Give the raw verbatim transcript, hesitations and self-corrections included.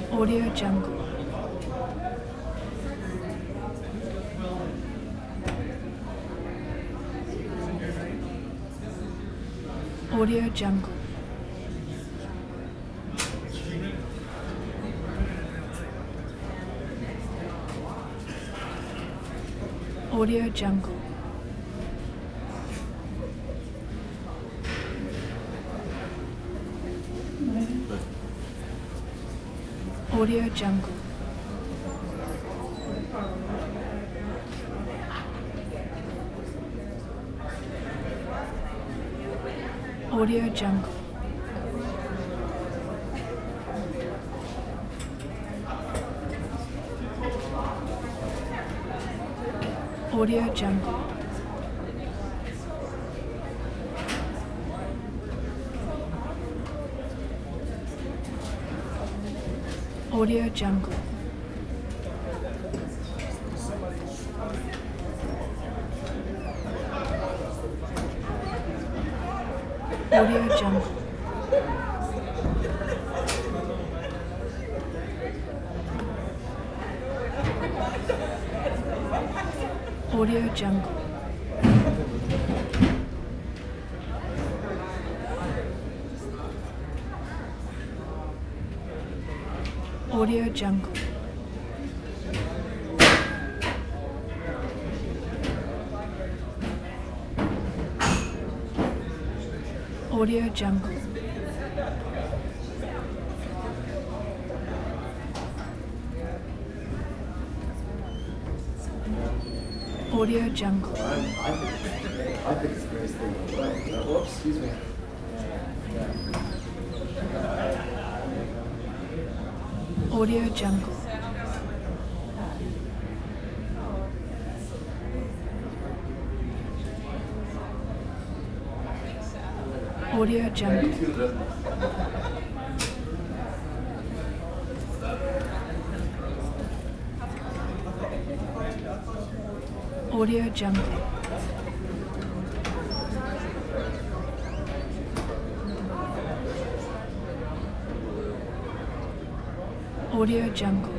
Audio Jungle. Audio Jungle. Audio Jungle. Audio Jungle. Audio Jungle. Audio Jungle. Audio Jungle. Audio Jungle. Audio Jungle. Audio Jungle. Audio Jungle. Audio Jungle. I think, I think it's the greatest thing in the world. Uh, Whoops, excuse me. Audio Jungle. Audio Jungle. Audio Jungle. Audio Jungle.